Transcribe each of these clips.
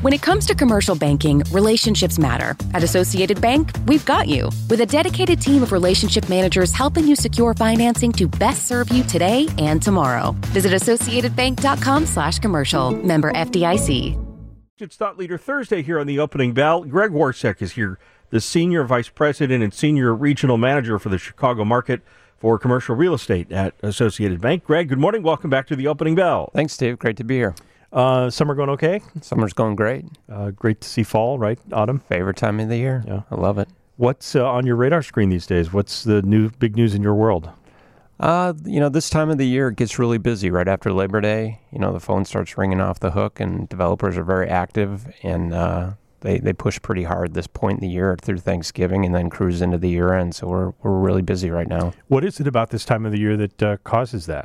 When it comes to commercial banking, relationships matter. At Associated Bank, we've got you. With a dedicated team of relationship managers helping you secure financing to best serve you today and tomorrow. Visit AssociatedBank.com/commercial. Member FDIC. It's Thought Leader Thursday here on the opening bell. Greg Warsek is here, the Senior Vice President and Senior Regional Manager for the Chicago market for commercial real estate at Associated Bank. Greg, good morning. Welcome back to the opening bell. Thanks, Steve. Great to be here. Summer going okay? Summer's going great. Great to see fall, right? Autumn? Favorite time of the year. Yeah. I love it. What's on your radar screen these days? What's the big news in your world? This time of the year it gets really busy right after Labor Day. The phone starts ringing off the hook, and developers are very active, and they push pretty hard this point in the year through Thanksgiving and then cruise into the year end. So we're really busy right now. What is it about this time of the year that causes that?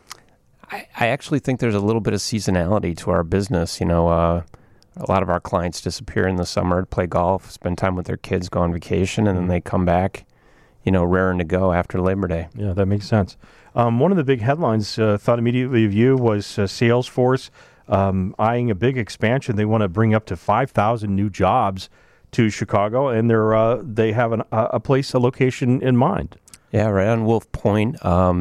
I actually think there's a little bit of seasonality to our business. A lot of our clients disappear in the summer to play golf, spend time with their kids, go on vacation, and then they come back, raring to go after Labor Day. Yeah, that makes sense. One of the big headlines thought immediately of you was Salesforce eyeing a big expansion. They want to bring up to 5,000 new jobs to Chicago, and they have a location in mind. Yeah, right on Wolf Point.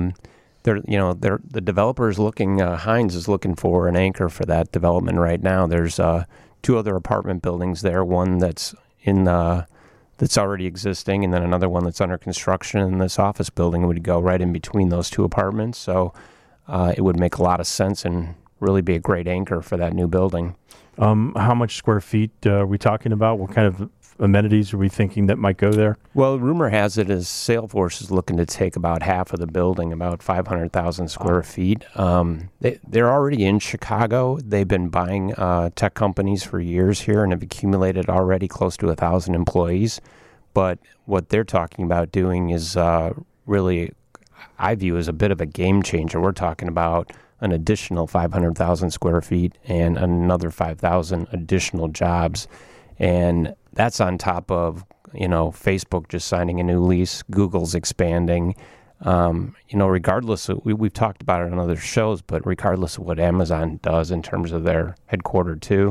The developer's looking, Hines is looking for an anchor for that development right now. There's two other apartment buildings there, one that's that's already existing, and then another one that's under construction, and this office building would go right in between those two apartments. So it would make a lot of sense and really be a great anchor for that new building. How much square feet are we talking about? What kind of amenities are we thinking that might go there? Well, rumor has it is Salesforce is looking to take about half of the building, about 500,000 square feet. They're already in Chicago. They've been buying tech companies for years here and have accumulated already close to 1,000 employees. But what they're talking about doing is really, I view as a bit of a game changer. We're talking about an additional 500,000 square feet and another 5,000 additional jobs. And that's on top of, Facebook just signing a new lease, Google's expanding. Regardless of, we've talked about it on other shows, but regardless of what Amazon does in terms of their headquarters too,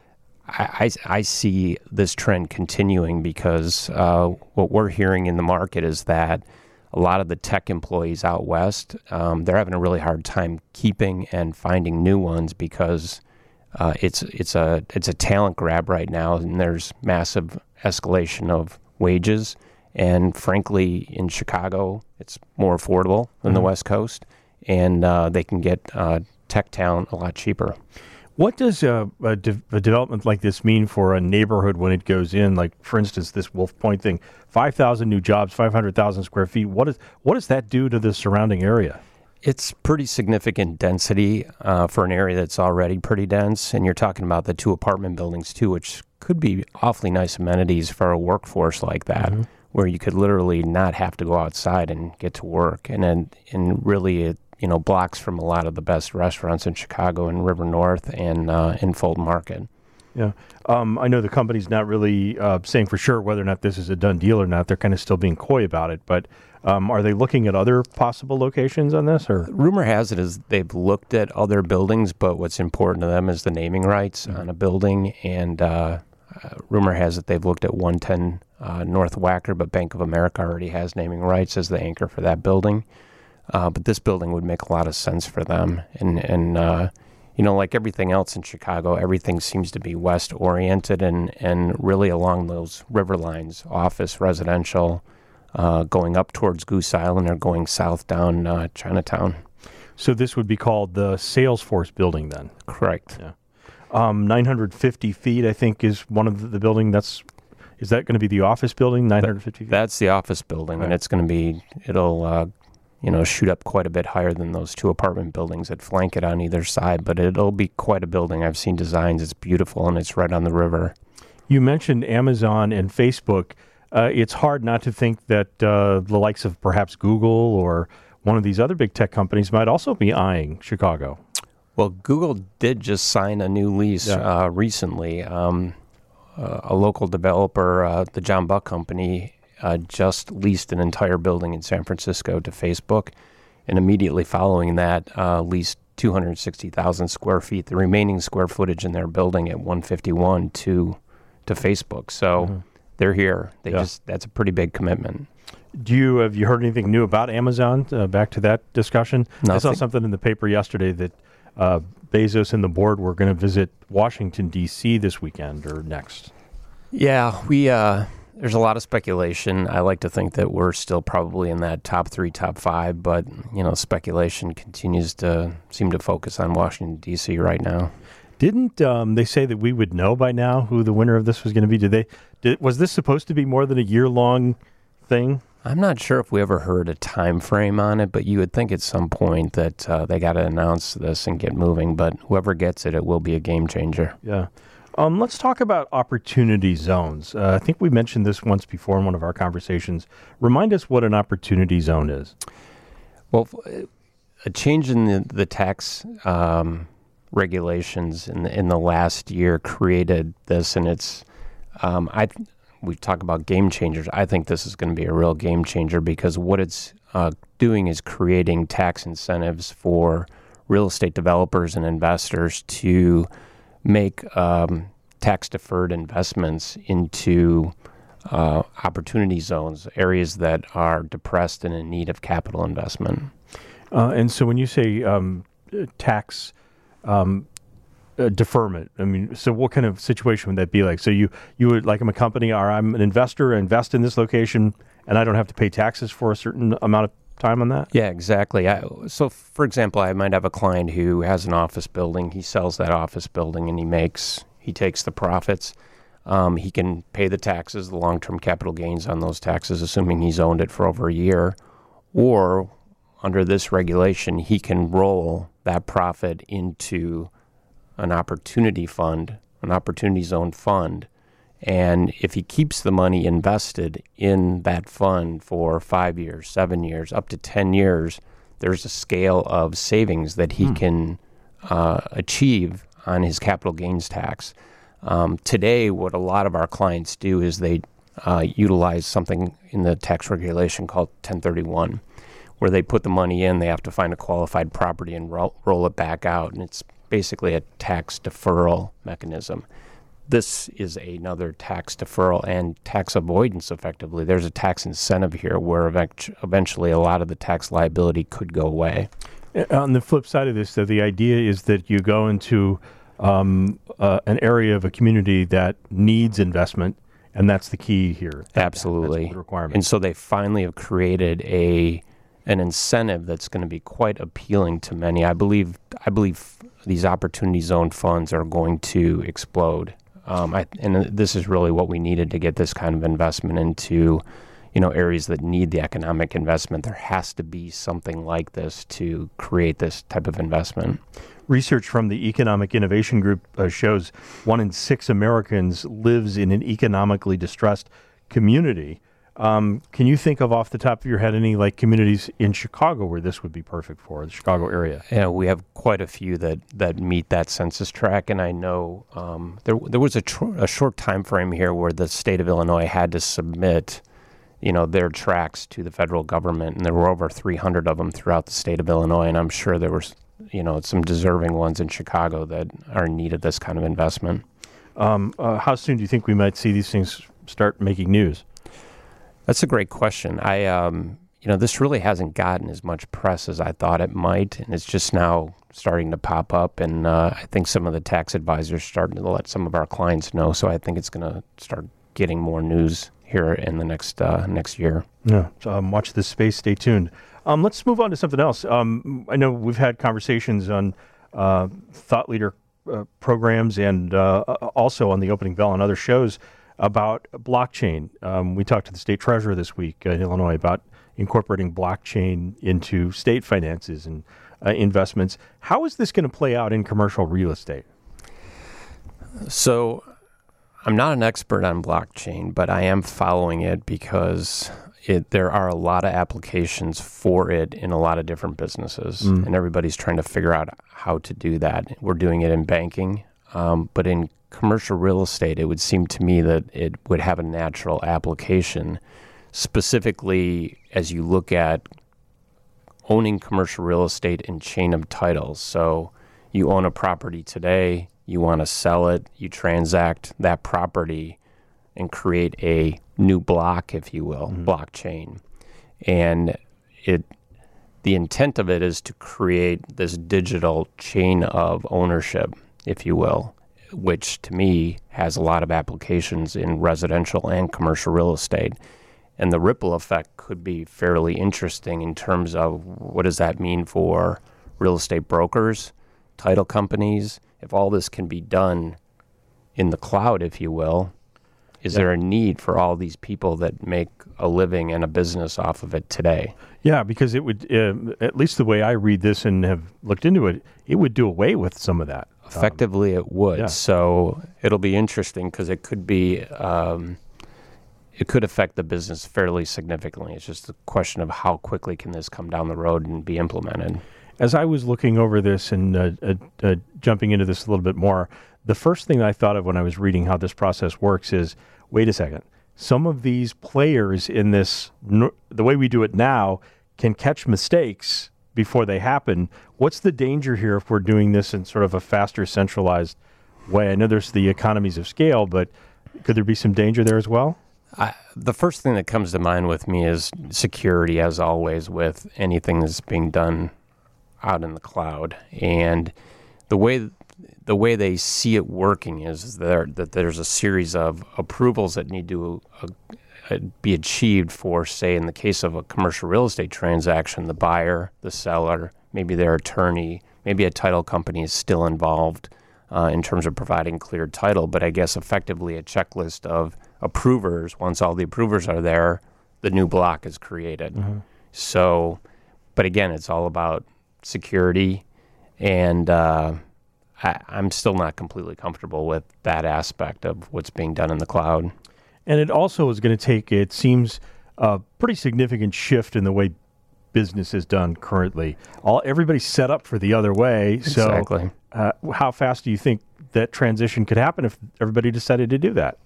I see this trend continuing because what we're hearing in the market is that a lot of the tech employees out west, they're having a really hard time keeping and finding new ones because it's a talent grab right now, and there's massive escalation of wages. And frankly, in Chicago, it's more affordable than the West Coast, and they can get tech talent a lot cheaper. What does a development like this mean for a neighborhood when it goes in? Like, for instance, this Wolf Point thing, 5,000 new jobs, 500,000 square feet. What does that do to the surrounding area? It's pretty significant density for an area that's already pretty dense, and you're talking about the two apartment buildings too, which could be awfully nice amenities for a workforce like that, where you could literally not have to go outside and get to work, and really it blocks from a lot of the best restaurants in Chicago and River North and in Fulton Market. Yeah. I know the company's not really saying for sure whether or not this is a done deal or not. They're kind of still being coy about it. But are they looking at other possible locations on this? Or rumor has it is they've looked at other buildings, but what's important to them is the naming rights on a building. And rumor has it they've looked at 110 North Wacker, but Bank of America already has naming rights as the anchor for that building. But this building would make a lot of sense for them. And like everything else in Chicago, everything seems to be west-oriented and really along those river lines, office, residential, going up towards Goose Island or going south down Chinatown. So this would be called the Salesforce building then? Correct. Yeah. 950 feet, I think, is one of the building. Is that going to be the office building, 950 feet? That's the office building, and it's going to be, it'll shoot up quite a bit higher than those two apartment buildings that flank it on either side, but it'll be quite a building. I've seen designs. It's beautiful, and it's right on the river. You mentioned Amazon and Facebook. It's hard not to think that the likes of perhaps Google or one of these other big tech companies might also be eyeing Chicago. Well, Google did just sign a new lease recently. A local developer, the John Buck Company, just leased an entire building in San Francisco to Facebook, and immediately following that, leased 260,000 square feet, the remaining square footage in their building at 151 to Facebook. So they're here. That's a pretty big commitment. Have you heard anything new about Amazon? Back to that discussion. Nothing. I saw something in the paper yesterday that Bezos and the board were going to visit Washington, D.C. this weekend or next. Yeah, there's a lot of speculation. I like to think that we're still probably in that top 3, top 5, but speculation continues to seem to focus on Washington, D.C. right now. Didn't they say that we would know by now who the winner of this was going to be? Was this supposed to be more than a year-long thing? I'm not sure if we ever heard a time frame on it, but you would think at some point that they got to announce this and get moving. But whoever gets it, it will be a game changer. Yeah. Let's talk about opportunity zones. I think we mentioned this once before in one of our conversations. Remind us what an opportunity zone is. Well, a change in the tax regulations in the last year created this, and it's we talk about game changers. I think this is going to be a real game changer because what it's doing is creating tax incentives for real estate developers and investors to make tax-deferred investments into opportunity zones, areas that are depressed and in need of capital investment. And so when you say tax deferment, I mean, so what kind of situation would that be like? So you would, like I'm a company, or I'm an investor, invest in this location, and I don't have to pay taxes for a certain amount of time on that? Yeah, exactly. So, for example, I might have a client who has an office building. He sells that office building, and he takes the profits. He can pay the taxes, the long-term capital gains on those taxes, assuming he's owned it for over a year. Or, under this regulation, he can roll that profit into an opportunity fund, an opportunity zone fund. And if he keeps the money invested in that fund for 5 years, 7 years, up to 10 years, there's a scale of savings that he can achieve on his capital gains tax. Today, what a lot of our clients do is they utilize something in the tax regulation called 1031, where they put the money in, they have to find a qualified property and roll it back out, and it's basically a tax deferral mechanism. This is another tax deferral and tax avoidance, effectively. There's a tax incentive here where eventually a lot of the tax liability could go away. On the flip side of this, though, the idea is that you go into an area of a community that needs investment, and that's the key here. Absolutely. That's the requirement. And so they finally have created an incentive that's going to be quite appealing to many. I believe these opportunity zone funds are going to explode. And this is really what we needed to get this kind of investment into, areas that need the economic investment. There has to be something like this to create this type of investment. Research from the Economic Innovation Group shows 1 in 6 Americans lives in an economically distressed community. Can you think of, off the top of your head, any communities in Chicago where this would be perfect for, the Chicago area? Yeah, we have quite a few that meet that census tract, and I know there was a short time frame here where the state of Illinois had to submit, their tracts to the federal government, and there were over 300 of them throughout the state of Illinois, and I'm sure there were, some deserving ones in Chicago that are in need of this kind of investment. How soon do you think we might see these things start making news? That's a great question. This really hasn't gotten as much press as I thought it might, and it's just now starting to pop up. And I think some of the tax advisors are starting to let some of our clients know. So I think it's going to start getting more news here in the next year. Yeah. So, watch this space. Stay tuned. Let's move on to something else. I know we've had conversations on thought leader programs and also on the Opening Bell and other shows about blockchain. We talked to the state treasurer this week in Illinois about incorporating blockchain into state finances and investments. How is this going to play out in commercial real estate? So I'm not an expert on blockchain, but I am following it because there are a lot of applications for it in a lot of different businesses, and everybody's trying to figure out how to do that. We're doing it in banking, but in commercial real estate, it would seem to me that it would have a natural application, specifically as you look at owning commercial real estate in chain of titles. So you own a property today, you want to sell it, you transact that property and create a new block, if you will, blockchain. And the intent of it is to create this digital chain of ownership, if you will, which to me has a lot of applications in residential and commercial real estate. And the ripple effect could be fairly interesting in terms of what does that mean for real estate brokers, title companies. If all this can be done in the cloud, if you will, is there a need for all these people that make a living and a business off of it today? Yeah, because it would, at least the way I read this and have looked into it, it would do away with some of that. Effectively, it would. Yeah. So it'll be interesting because it could be, it could affect the business fairly significantly. It's just a question of how quickly can this come down the road and be implemented. As I was looking over this and jumping into this a little bit more, the first thing I thought of when I was reading how this process works is, wait a second, some of these players in this, the way we do it now, can catch mistakes before they happen. What's the danger here if we're doing this in sort of a faster, centralized way? I know there's the economies of scale, but could there be some danger there as well? The first thing that comes to mind with me is security, as always, with anything that's being done out in the cloud. And the way they see it working is that there's a series of approvals that need to be achieved for, say, in the case of a commercial real estate transaction, the buyer, the seller, maybe their attorney, maybe a title company is still involved in terms of providing cleared title, but I guess effectively a checklist of approvers. Once all the approvers are there, the new block is created. So, but again, it's all about security, and I'm still not completely comfortable with that aspect of what's being done in the cloud. And it also is going to take, it seems, a pretty significant shift in the way business is done currently. Everybody's set up for the other way. Exactly. So how fast do you think that transition could happen if everybody decided to do that?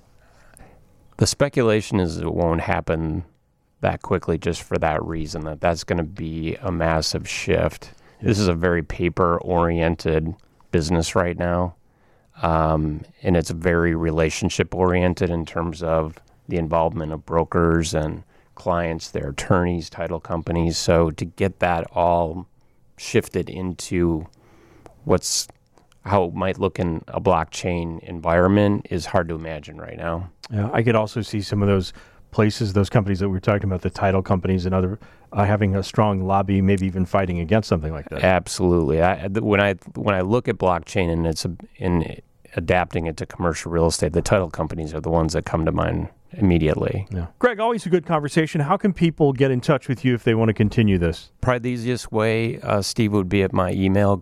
The speculation is it won't happen that quickly just for that reason, that's going to be a massive shift. This is a very paper-oriented business right now, and it's very relationship-oriented in terms of the involvement of brokers and clients, their attorneys, title companies. So to get that all shifted into how it might look in a blockchain environment is hard to imagine right now. Yeah, I could also see some of those places, those companies that we were talking about, the title companies and other, having a strong lobby, maybe even fighting against something like that. Absolutely. When I look at blockchain and it's in adapting it to commercial real estate, the title companies are the ones that come to mind immediately. Yeah. Greg, always a good conversation. How can people get in touch with you if they want to continue this? Probably the easiest way, Steve, would be at my email,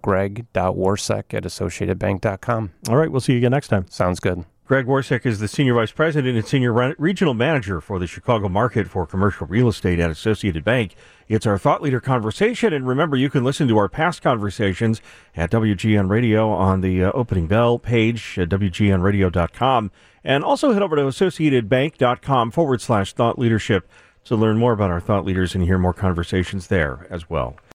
greg.warsek@associatedbank.com. All right, we'll see you again next time. Sounds good. Greg Warsek is the Senior Vice President and Senior Regional Manager for the Chicago market for commercial real estate at Associated Bank. It's our Thought Leader Conversation, and remember, you can listen to our past conversations at WGN Radio on the opening bell page at WGNradio.com, and also head over to AssociatedBank.com/Thought Leadership to learn more about our thought leaders and hear more conversations there as well.